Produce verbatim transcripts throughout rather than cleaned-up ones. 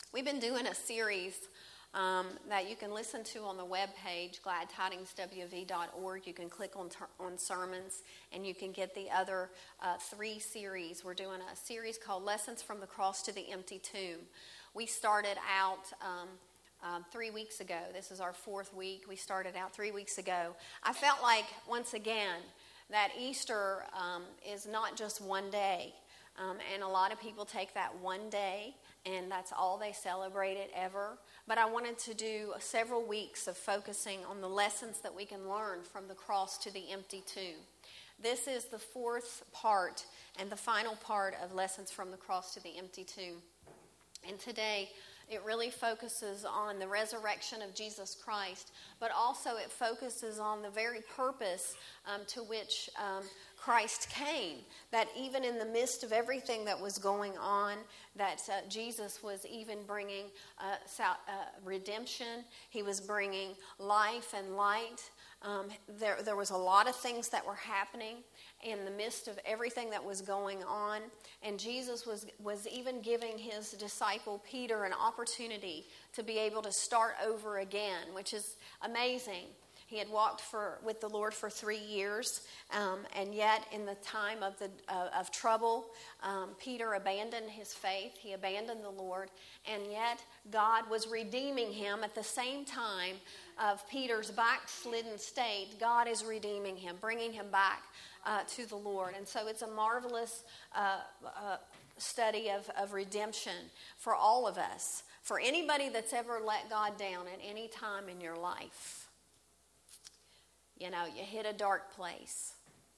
We've been doing a series um, that you can listen to on the webpage, glad tidings w v dot org. You can click on ter- on sermons, and you can get the other uh, three series. We're doing a series called Lessons from the Cross to the Empty Tomb. We started out um, um, three weeks ago. This is our fourth week. We started out three weeks ago. I felt like, once again, that Easter um, is not just one day. Um, and a lot of people take that one day, and that's all they celebrate it ever. But I wanted to do several weeks of focusing on the lessons that we can learn from the cross to the empty tomb. This is the fourth part and the final part of Lessons from the Cross to the Empty Tomb. And today, it really focuses on the resurrection of Jesus Christ, but also it focuses on the very purpose um, to which um, Christ came, that even in the midst of everything that was going on, that uh, Jesus was even bringing uh, sal- uh, redemption. He was bringing life and light. Um, there, there was a lot of things that were happening in the midst of everything that was going on. And Jesus was, was even giving his disciple Peter an opportunity to be able to start over again, which is amazing. He had walked for, with the Lord for three years, um, and yet in the time of, the, uh, of trouble, um, Peter abandoned his faith. He abandoned the Lord, and yet God was redeeming him at the same time of Peter's backslidden state. God is redeeming him, bringing him back uh, to the Lord. And so it's a marvelous uh, uh, study of, of redemption for all of us, for anybody that's ever let God down at any time in your life. You know, you hit a dark place.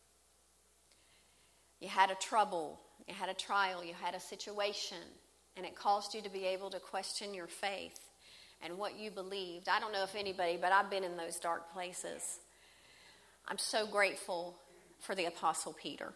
You had a trouble. You had a trial. You had a situation. And it caused you to be able to question your faith and what you believed. I don't know if anybody, but I've been in those dark places. I'm so grateful for the Apostle Peter.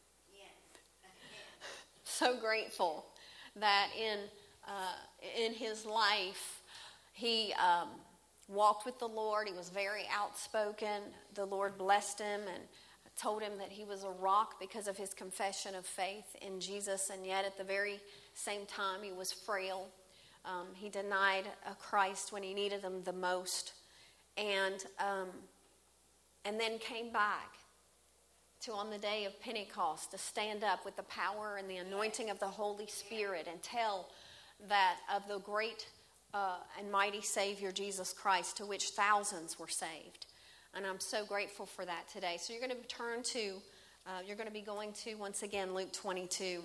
So grateful that in uh, in his life, he... Um, walked with the Lord. He was very outspoken. The Lord blessed him and told him that he was a rock because of his confession of faith in Jesus. And yet at the very same time, he was frail. Um, he denied uh, Christ when he needed him the most. And, um, and then came back to, on the day of Pentecost, to stand up with the power and the anointing of the Holy Spirit and tell that of the great Uh, and mighty Savior, Jesus Christ, to which thousands were saved. And I'm so grateful for that today. So you're going to turn to, uh, you're going to be going to, once again, Luke twenty-two.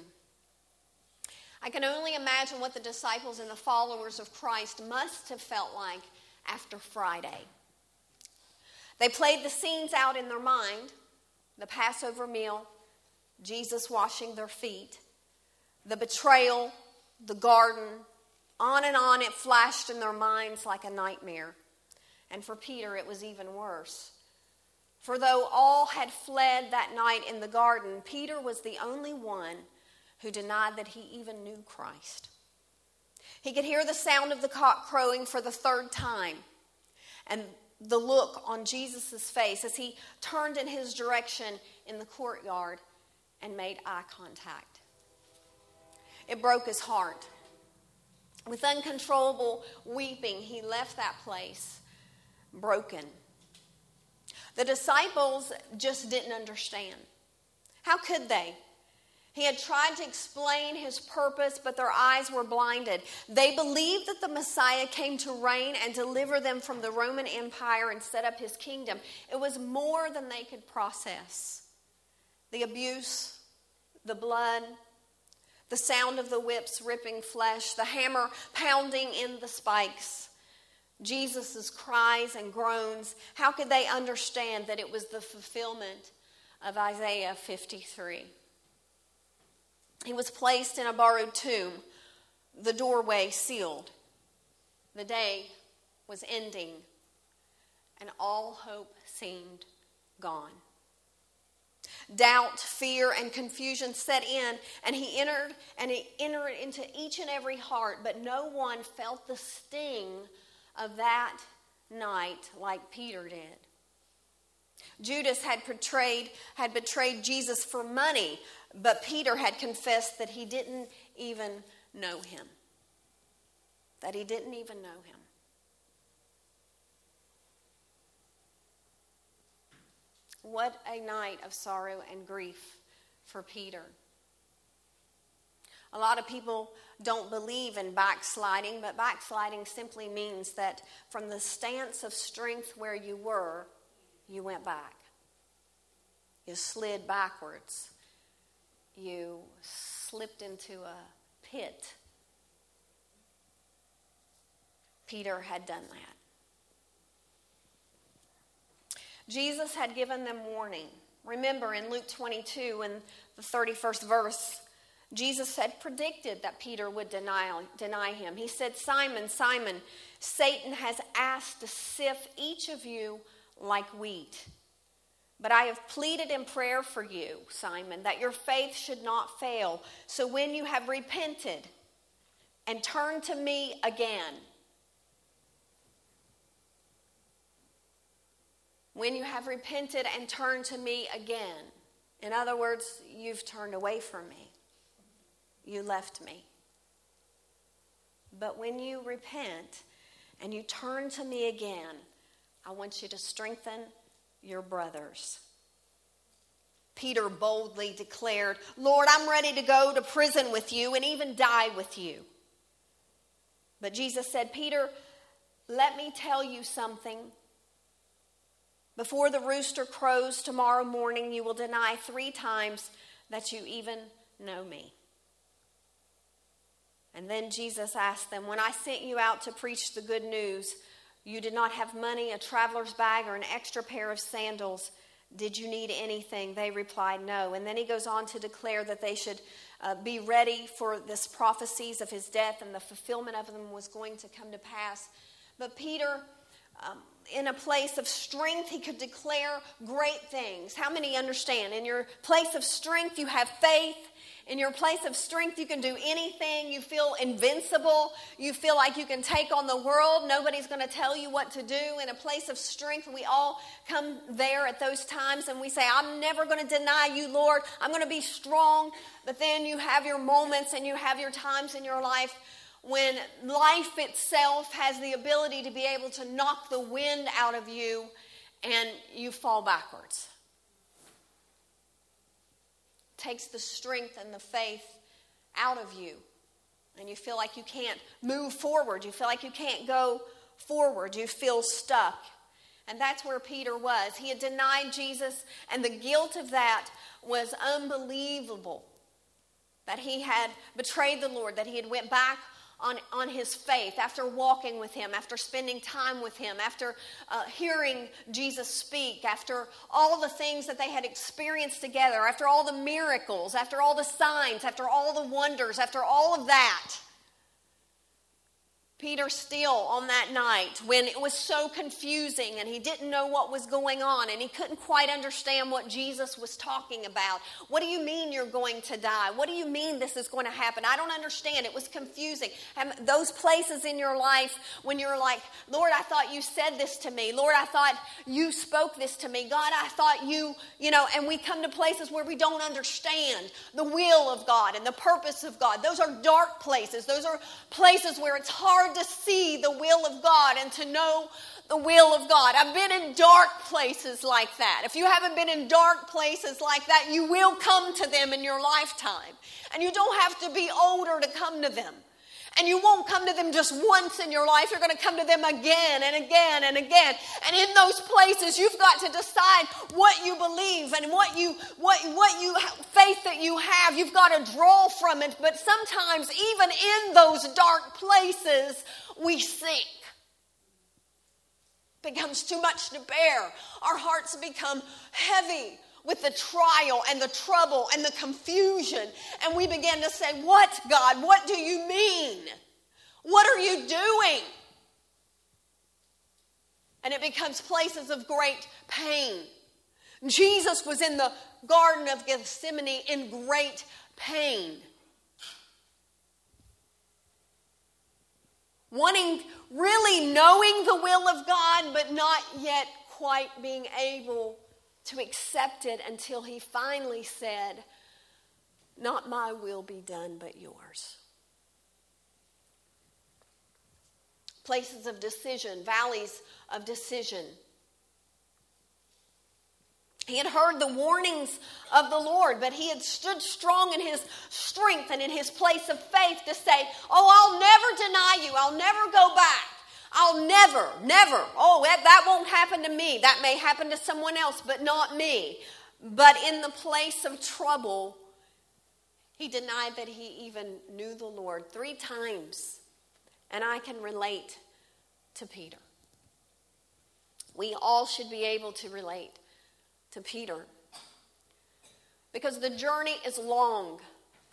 I can only imagine what the disciples and the followers of Christ must have felt like after Friday. They played the scenes out in their mind: the Passover meal, Jesus washing their feet, the betrayal, the garden. On and on it flashed in their minds like a nightmare. And for Peter, it was even worse. For though all had fled that night in the garden, Peter was the only one who denied that he even knew Christ. He could hear the sound of the cock crowing for the third time, and the look on Jesus' face as he turned in his direction in the courtyard and made eye contact. It broke his heart. With uncontrollable weeping, he left that place broken. The disciples just didn't understand. How could they? He had tried to explain his purpose, but their eyes were blinded. They believed that the Messiah came to reign and deliver them from the Roman Empire and set up his kingdom. It was more than they could process. The abuse, the blood, the sound of the whips ripping flesh, the hammer pounding in the spikes, Jesus' cries and groans. How could they understand that it was the fulfillment of Isaiah fifty-three? He was placed in a borrowed tomb, the doorway sealed. The day was ending, and all hope seemed gone. Doubt, fear, and confusion set in, and he entered and he entered into each and every heart, but no one felt the sting of that night like Peter did. Judas had betrayed had betrayed Jesus for money, but Peter had confessed that he didn't even know him. that he didn't even know him. What a night of sorrow and grief for Peter. A lot of people don't believe in backsliding, but backsliding simply means that from the stance of strength where you were, you went back. You slid backwards. You slipped into a pit. Peter had done that. Jesus had given them warning. Remember in Luke twenty-two, in the thirty-first verse, Jesus had predicted that Peter would deny, deny him. He said, Simon, Simon, Satan has asked to sift each of you like wheat. But I have pleaded in prayer for you, Simon, that your faith should not fail. So when you have repented and turned to me again, when you have repented and turned to me again, in other words, you've turned away from me. You left me. But when you repent and you turn to me again, I want you to strengthen your brothers. Peter boldly declared, Lord, I'm ready to go to prison with you and even die with you. But Jesus said, Peter, let me tell you something. Before the rooster crows tomorrow morning, you will deny three times that you even know me. And then Jesus asked them, when I sent you out to preach the good news, you did not have money, a traveler's bag, or an extra pair of sandals. Did you need anything? They replied, no. And then he goes on to declare that they should uh, be ready for this prophecies of his death, and the fulfillment of them was going to come to pass. But Peter, um, in a place of strength, he could declare great things. How many understand? In your place of strength, you have faith. In your place of strength, you can do anything. You feel invincible. You feel like you can take on the world. Nobody's going to tell you what to do. In a place of strength, we all come there at those times and we say, I'm never going to deny you, Lord. I'm going to be strong. But then you have your moments and you have your times in your life when life itself has the ability to be able to knock the wind out of you and you fall backwards. Takes the strength and the faith out of you, and you feel like you can't move forward. You feel like you can't go forward. You feel stuck. And that's where Peter was. He had denied Jesus, and the guilt of that was unbelievable. That he had betrayed the Lord, that he had went back on, on his faith after walking with him, after spending time with him, after uh, hearing Jesus speak, after all the things that they had experienced together, after all the miracles, after all the signs, after all the wonders, after all of that. Peter still on that night when it was so confusing and he didn't know what was going on and he couldn't quite understand what Jesus was talking about. What do you mean you're going to die? What do you mean this is going to happen? I don't understand. It was confusing. And those places in your life when you're like, Lord, I thought you said this to me. Lord, I thought you spoke this to me. God, I thought you, you know, and we come to places where we don't understand the will of God and the purpose of God. Those are dark places. Those are places where it's hard to see the will of God and to know the will of God. I've been in dark places like that. If you haven't been in dark places like that, you will come to them in your lifetime. And you don't have to be older to come to them. And you won't come to them just once in your life. You're going to come to them again and again and again. And in those places, you've got to decide what you believe and what you, what, what you, faith that you have. You've got to draw from it. But sometimes, even in those dark places, we sink. It becomes too much to bear. Our hearts become heavy with the trial and the trouble and the confusion. And we begin to say, what, God? What do you mean? What are you doing? And it becomes places of great pain. Jesus was in the Garden of Gethsemane in great pain. Wanting, really knowing the will of God, but not yet quite being able to accept it until he finally said, not my will be done, but yours. places of decision, valleys of decision. He had heard the warnings of the Lord, but he had stood strong in his strength and in his place of faith to say, oh, I'll never deny you. I'll never go back. I'll never, never. Oh, that, that won't happen to me. That may happen to someone else, but not me. But in the place of trouble, he denied that he even knew the Lord three times. And I can relate to Peter. We all should be able to relate to Peter. Because the journey is long.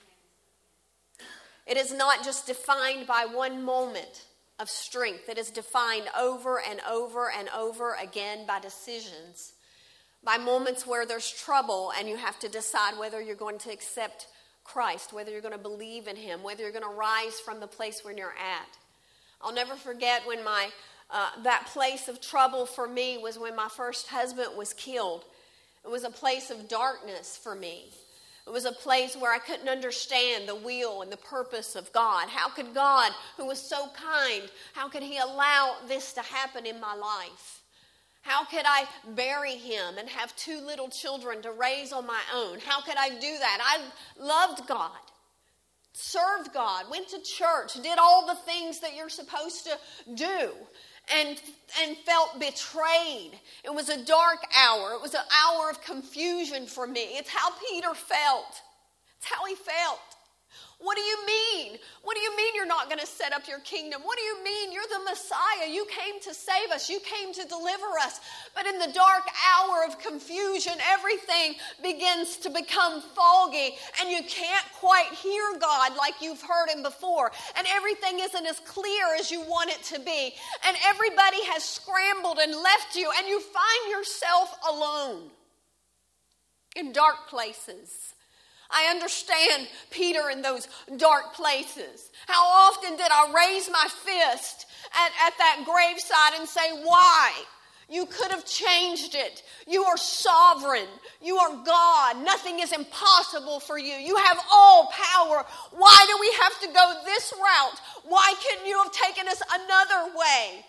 It is not just defined by one moment of strength. It is defined over and over and over again by decisions. By moments where there's trouble and you have to decide whether you're going to accept Christ, whether you're going to believe in him, whether you're going to rise from the place where you're at. I'll never forget when my uh, that place of trouble for me was when my first husband was killed. It was a place of darkness for me. It was a place where I couldn't understand the will and the purpose of God. How could God, who was so kind, how could he allow this to happen in my life? How could I bury him and have two little children to raise on my own? How could I do that? I loved God, served God, went to church, did all the things that you're supposed to do. And, and felt betrayed. It was a dark hour. It was an hour of confusion for me. It's how Peter felt. It's how he felt. What do you mean? What do you mean you're not going to set up your kingdom? What do you mean? You're the Messiah. You came to save us. You came to deliver us. But in the dark hour of confusion, everything begins to become foggy, and you can't quite hear God like you've heard him before. And everything isn't as clear as you want it to be. And everybody has scrambled and left you, and you find yourself alone in dark places. I understand Peter in those dark places. How often did I raise my fist at, at that graveside and say, why? You could have changed it. You are sovereign. You are God. Nothing is impossible for you. You have all power. Why do we have to go this route? Why couldn't you have taken us another way?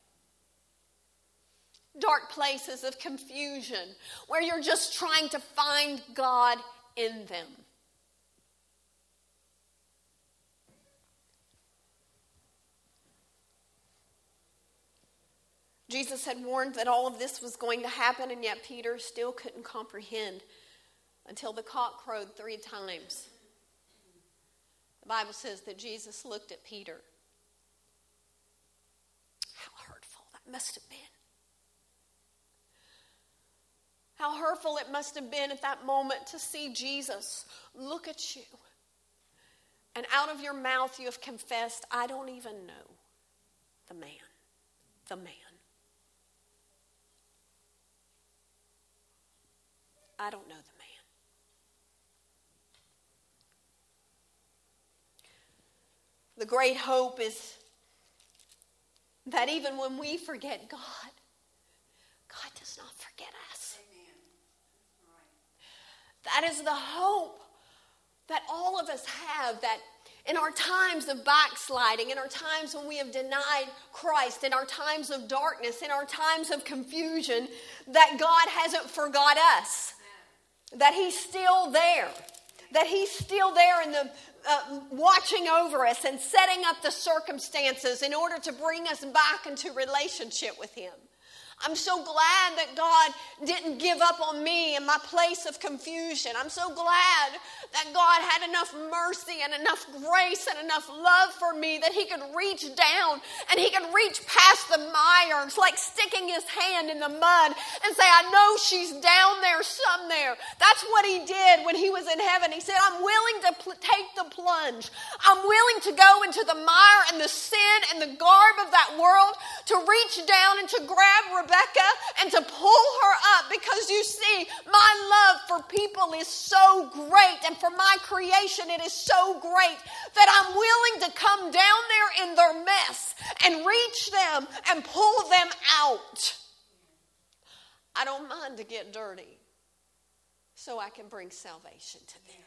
Dark places of confusion where you're just trying to find God in them. Jesus had warned that all of this was going to happen, and yet Peter still couldn't comprehend until the cock crowed three times. The Bible says that Jesus looked at Peter. How hurtful that must have been. How hurtful it must have been at that moment to see Jesus look at you. And out of your mouth you have confessed, I don't even know the man. The man. I don't know the man. The great hope is that even when we forget God, God does not forget us. That is the hope that all of us have, that in our times of backsliding, in our times when we have denied Christ, in our times of darkness, in our times of confusion, that God hasn't forgot us. That he's still there. That he's still there in the uh, watching over us and setting up the circumstances in order to bring us back into relationship with him. I'm so glad that God didn't give up on me in my place of confusion. I'm so glad that God had enough mercy and enough grace and enough love for me that he could reach down and he could reach past the mire. It's like sticking his hand in the mud and say, I know she's down there somewhere. That's what he did when he was in heaven. He said, I'm willing to pl- take the plunge. I'm willing to go into the mire and the sin and the garb of that world to reach down and to grab Rebecca and to pull her up, because you see, my love for people is so great, and for my creation it is so great that I'm willing to come down there in their mess and reach them and pull them out. I don't mind to get dirty so I can bring salvation to them.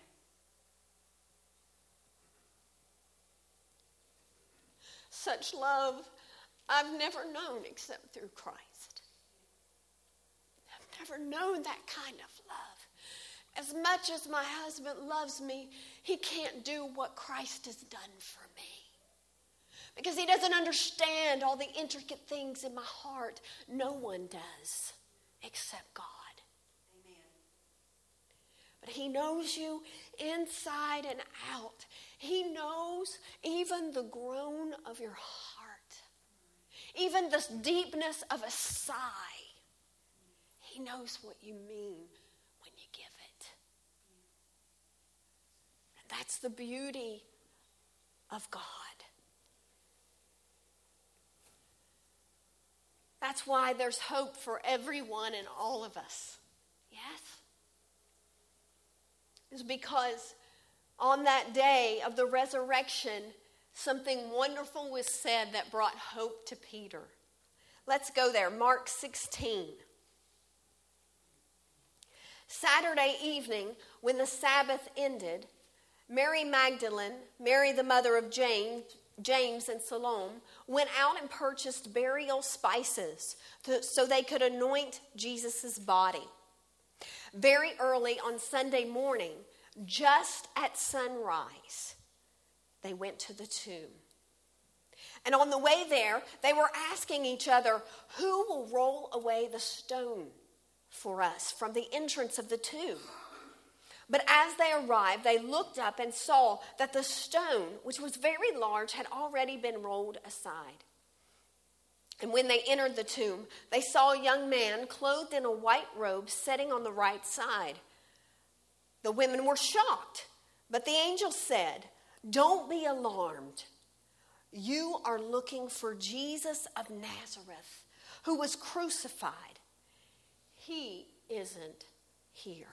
Such love I've never known except through Christ. I've never known that kind of love. As much as my husband loves me, he can't do what Christ has done for me. Because he doesn't understand all the intricate things in my heart. No one does except God. Amen. But he knows you inside and out. He knows even the groan of your heart. Even the deepness of a sigh. He knows what you mean when you give it. And that's the beauty of God. That's why there's hope for everyone and all of us. Yes? It's because on that day of the resurrection, something wonderful was said that brought hope to Peter. Let's go there. Mark sixteen. Saturday evening, when the Sabbath ended, Mary Magdalene, Mary the mother of James, James and Salome, went out and purchased burial spices to, so they could anoint Jesus' body. Very early on Sunday morning, just at sunrise, they went to the tomb. And on the way there, they were asking each other, who will roll away the stone for us from the entrance of the tomb? But as they arrived, they looked up and saw that the stone, which was very large, had already been rolled aside. And when they entered the tomb, they saw a young man clothed in a white robe sitting on the right side. The women were shocked, but the angel said, "Don't be alarmed. You are looking for Jesus of Nazareth, who was crucified. He isn't here.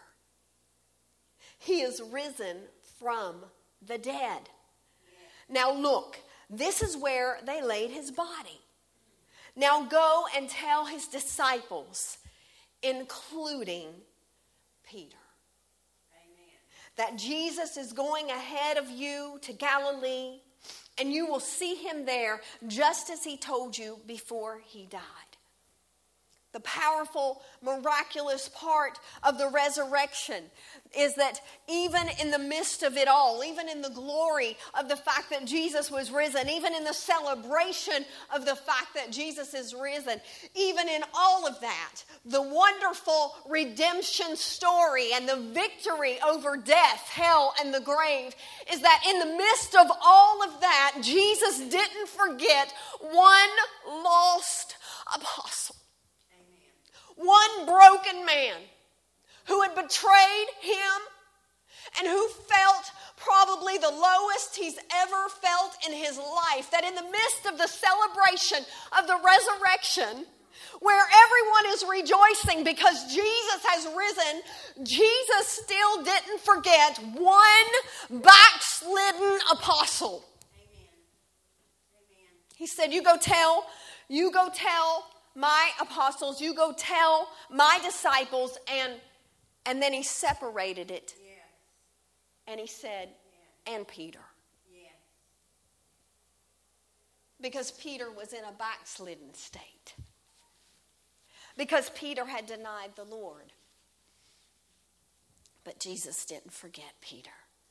He is risen from the dead. Now look, this is where they laid his body. Now go and tell his disciples, including Peter, Amen. That Jesus is going ahead of you to Galilee, and you will see him there just as he told you before he died." The powerful, miraculous part of the resurrection is that even in the midst of it all, even in the glory of the fact that Jesus was risen, even in the celebration of the fact that Jesus is risen, even in all of that, the wonderful redemption story and the victory over death, hell, and the grave is that in the midst of all of that, Jesus didn't forget one lost apostle. One broken man who had betrayed him and who felt probably the lowest he's ever felt in his life. That in the midst of the celebration of the resurrection, where everyone is rejoicing because Jesus has risen, Jesus still didn't forget one backslidden apostle. Amen. Amen. He said, you go tell, you go tell my apostles, you go tell my disciples, and and then he separated it. Yeah. And he said, yeah. And Peter. Yeah. Because Peter was in a backslidden state. Because Peter had denied the Lord. But Jesus didn't forget Peter.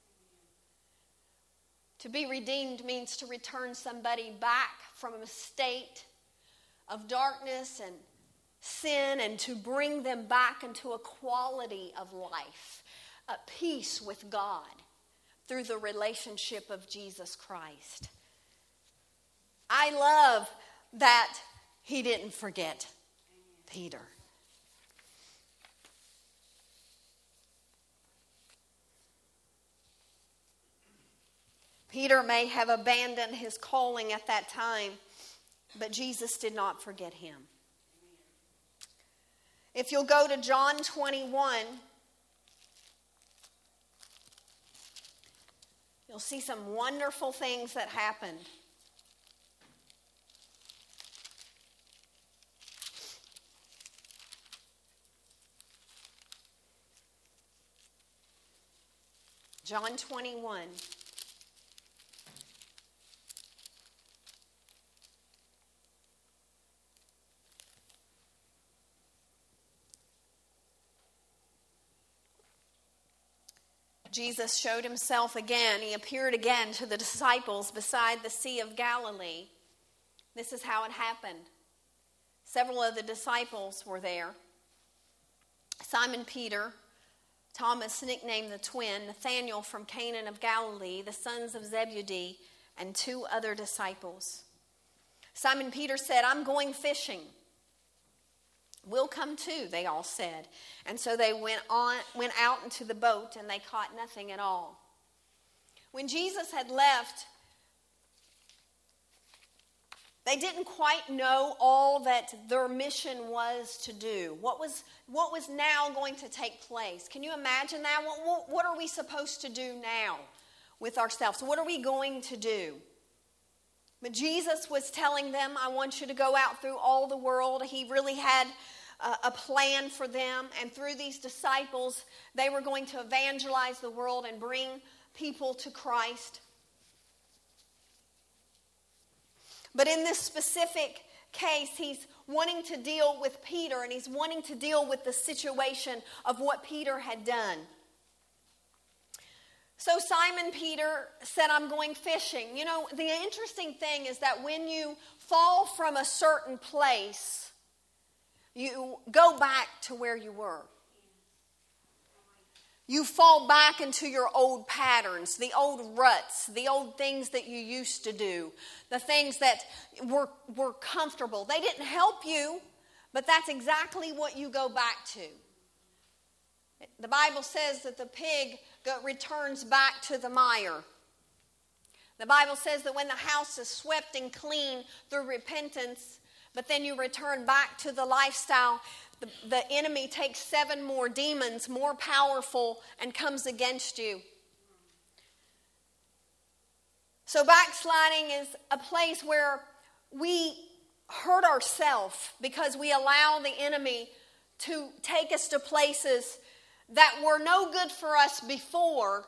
To be redeemed means to return somebody back from a state of darkness and sin, and to bring them back into a quality of life, a peace with God through the relationship of Jesus Christ. I love that he didn't forget Peter. Peter may have abandoned his calling at that time, but Jesus did not forget him. If you'll go to John twenty-one, you'll see some wonderful things that happened. John twenty-one. Jesus showed himself again. He appeared again to the disciples beside the Sea of Galilee. This is how it happened. Several of the disciples were there. Simon Peter, Thomas, nicknamed the twin, Nathanael from Cana of Galilee, the sons of Zebedee, and two other disciples. Simon Peter said, I'm going fishing. We'll come too, they all said. And so they went on, went out into the boat, and they caught nothing at all. When Jesus had left, they didn't quite know all that their mission was to do. What was, what was now going to take place? Can you imagine that? What, what, what are we supposed to do now with ourselves? What are we going to do? But Jesus was telling them, I want you to go out through all the world. He really had a, a plan for them. And through these disciples, they were going to evangelize the world and bring people to Christ. But in this specific case, he's wanting to deal with Peter, and he's wanting to deal with the situation of what Peter had done. So Simon Peter said, I'm going fishing. You know, the interesting thing is that when you fall from a certain place, you go back to where you were. You fall back into your old patterns, the old ruts, the old things that you used to do, the things that were, were comfortable. They didn't help you, but that's exactly what you go back to. The Bible says that the pig go, returns back to the mire. The Bible says that when the house is swept and clean through repentance, but then you return back to the lifestyle, the, the enemy takes seven more demons, more powerful, and comes against you. So backsliding is a place where we hurt ourselves because we allow the enemy to take us to places that were no good for us before,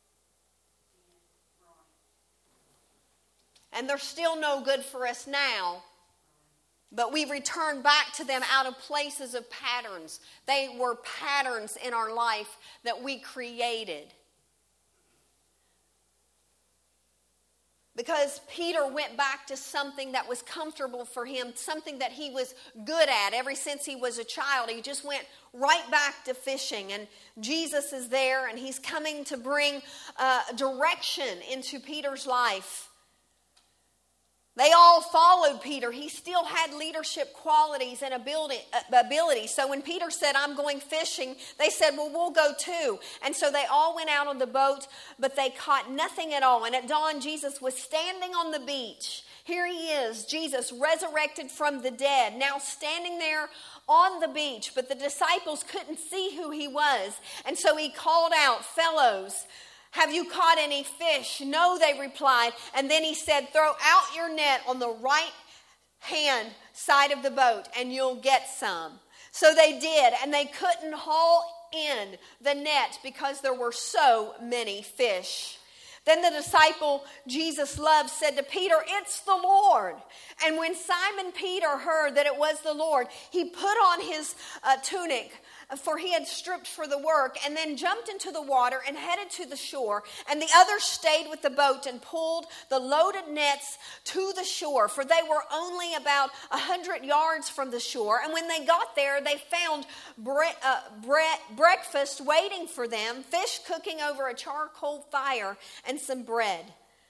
and they're still no good for us now, but we return back to them out of places of patterns. They were patterns in our life that we created. Because Peter went back to something that was comfortable for him, something that he was good at ever since he was a child. He just went right back to fishing. And Jesus is there, and he's coming to bring uh, direction into Peter's life. They all followed Peter. He still had leadership qualities and ability. So when Peter said, I'm going fishing, they said, well, we'll go too. And so they all went out on the boat, but they caught nothing at all. And at dawn, Jesus was standing on the beach. Here he is, Jesus resurrected from the dead, now standing there on the beach. But the disciples couldn't see who he was. And so he called out, fellows, have you caught any fish? No, they replied. And then he said, throw out your net on the right hand side of the boat and you'll get some. So they did, and they couldn't haul in the net because there were so many fish. Then the disciple Jesus loved said to Peter, it's the Lord. And when Simon Peter heard that it was the Lord, he put on his uh, tunic, for he had stripped for the work, and then jumped into the water and headed to the shore. And the others stayed with the boat and pulled the loaded nets to the shore, for they were only about a hundred yards from the shore. And when they got there, they found bre- uh, bre- breakfast waiting for them, fish cooking over a charcoal fire, and some bread.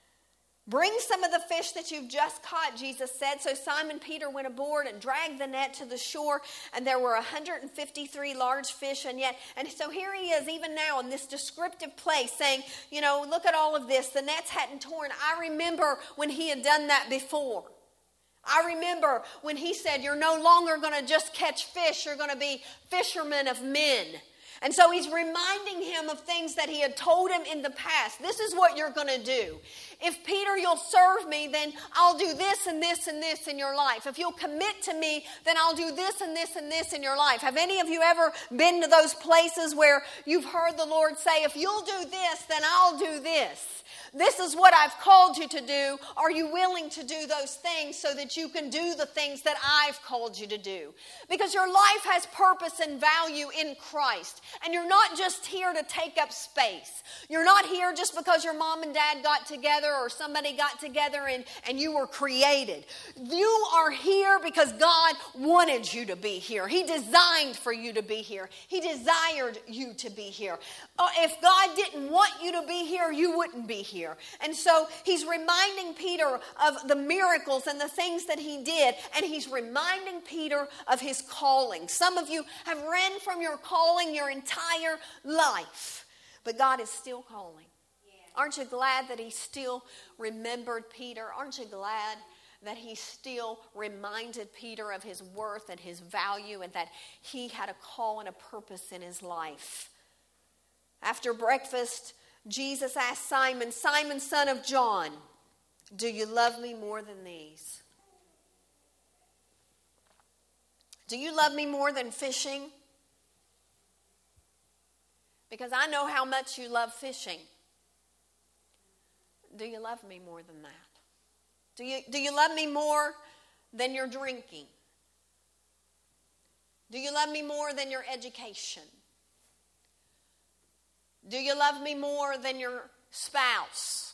Bring some of the fish that you've just caught, Jesus said. So Simon Peter went aboard and dragged the net to the shore, and there were one hundred fifty-three large fish. And yet, and so here he is, even now in this descriptive place, saying, you know, look at all of this. The nets hadn't torn. I remember when he had done that before. I remember when he said, you're no longer going to just catch fish. You're going to be fishermen of men. And so he's reminding him of things that he had told him in the past. This is what you're going to do. If, Peter, you'll serve me, then I'll do this and this and this in your life. If you'll commit to me, then I'll do this and this and this in your life. Have any of you ever been to those places where you've heard the Lord say, if you'll do this, then I'll do this? This is what I've called you to do. Are you willing to do those things so that you can do the things that I've called you to do? Because your life has purpose and value in Christ. And you're not just here to take up space. You're not here just because your mom and dad got together or somebody got together and, and you were created. You are here because God wanted you to be here. He designed for you to be here. He desired you to be here. Uh, if God didn't want you to be here, you wouldn't be here. And so he's reminding Peter of the miracles and the things that he did. And he's reminding Peter of his calling. Some of you have ran from your calling your entire life. But God is still calling. Aren't you glad that he still remembered Peter? Aren't you glad that he still reminded Peter of his worth and his value and that he had a call and a purpose in his life? After breakfast, Jesus asked Simon, Simon, son of John, do you love me more than these? Do you love me more than fishing? Because I know how much you love fishing. Do you love me more than that? Do you, do you love me more than your drinking? Do you love me more than your education? Do you love me more than your spouse?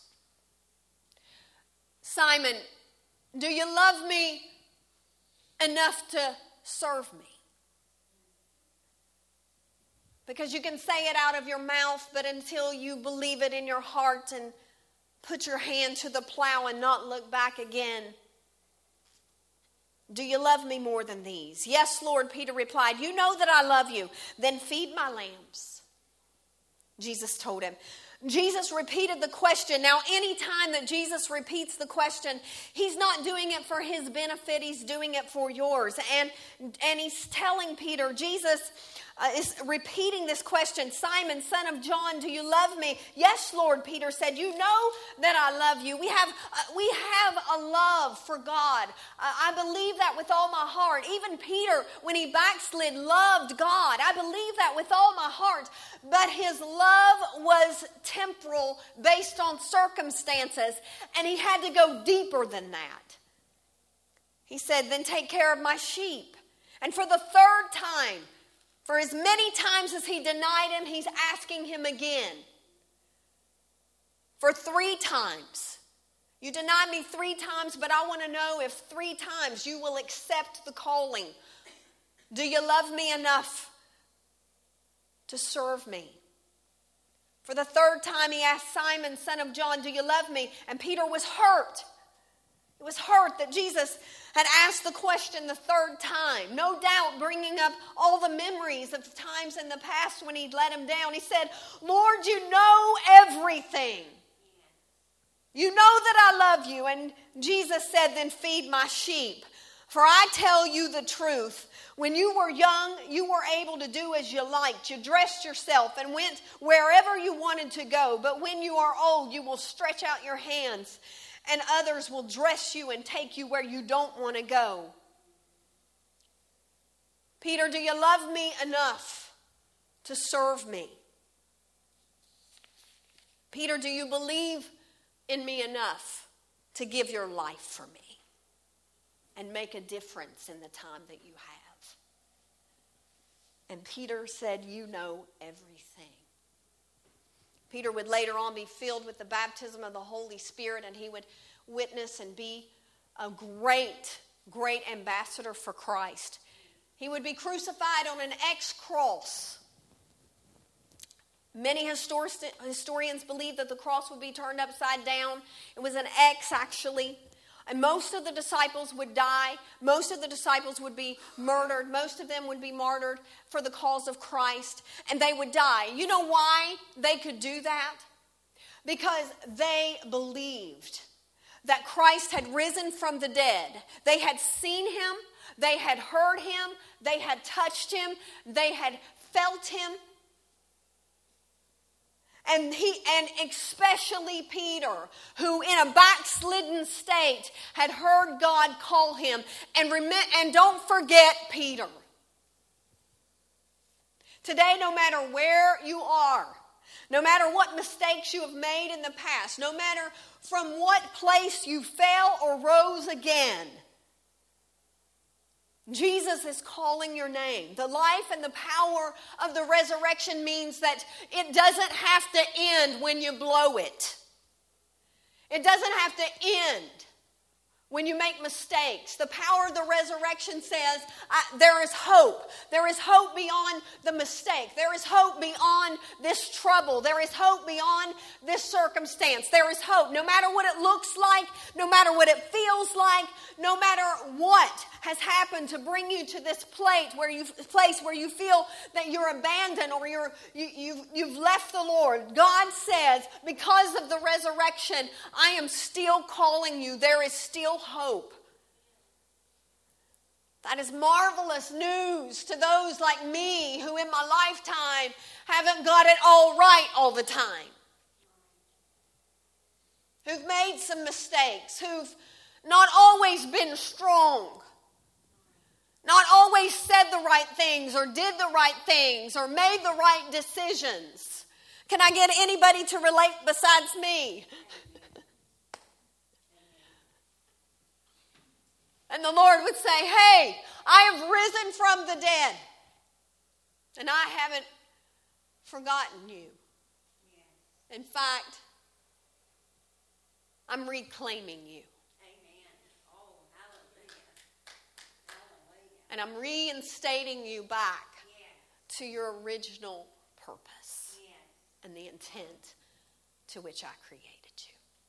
Simon, do you love me enough to serve me? Because you can say it out of your mouth, but until you believe it in your heart and put your hand to the plow and not look back again. Do you love me more than these? Yes, Lord, Peter replied. You know that I love you. Then feed my lambs. Jesus told him. Jesus repeated the question. Now, any time that Jesus repeats the question, he's not doing it for his benefit. He's doing it for yours. And, and he's telling Peter, Jesus uh, is repeating this question. Simon, son of John, do you love me? Yes, Lord, Peter said. You know that I love you. We have, uh, we have a love for God. Uh, I believe that with all my heart. Even Peter, when he backslid, loved God. I believe that with all my heart. But his love was temporal, based on circumstances, and he had to go deeper than that. He said, then take care of my sheep. And for the third time, for as many times as he denied him, he's asking him again. For three times. You denied me three times, but I want to know if three times you will accept the calling. Do you love me enough to serve me? For the third time he asked Simon, son of John, do you love me? And Peter was hurt. It was hurt that Jesus had asked the question the third time. No doubt bringing up all the memories of times in the past when he'd let him down. He said, Lord, you know everything. You know that I love you. And Jesus said, then feed my sheep. For I tell you the truth. When you were young, you were able to do as you liked. You dressed yourself and went wherever you wanted to go. But when you are old, you will stretch out your hands and others will dress you and take you where you don't want to go. Peter, do you love me enough to serve me? Peter, do you believe in me enough to give your life for me and make a difference in the time that you have? And Peter said, you know everything. Peter would later on be filled with the baptism of the Holy Spirit, and he would witness and be a great, great ambassador for Christ. He would be crucified on an X cross. Many histor- historians believe that the cross would be turned upside down. It was an X, actually. And most of the disciples would die. Most of the disciples would be murdered. Most of them would be martyred for the cause of Christ. And they would die. You know why they could do that? Because they believed that Christ had risen from the dead. They had seen him. They had heard him. They had touched him. They had felt him. And he, and especially Peter, who in a backslidden state had heard God call him. And rem- and don't forget Peter. Today, no matter where you are, no matter what mistakes you have made in the past, no matter from what place you fell or rose again, Jesus is calling your name. The life and the power of the resurrection means that it doesn't have to end when you blow it. It doesn't have to end when you make mistakes. The power of the resurrection says I, there is hope. There is hope beyond the mistake. There is hope beyond this trouble. There is hope beyond this circumstance. There is hope. No matter what it looks like, no matter what it feels like, no matter what has happened to bring you to this place where you place where you feel that you're abandoned or you're you, you've, you've left the Lord. God says, because of the resurrection, I am still calling you. There is still hope. That is marvelous news to those like me who in my lifetime haven't got it all right all the time. Who've made some mistakes, who've not always been strong, not always said the right things or did the right things or made the right decisions. Can I get anybody to relate besides me? And the Lord would say, hey, I have risen from the dead. And I haven't forgotten you. In fact, I'm reclaiming you. And I'm reinstating you back to your original purpose and the intent to which I created.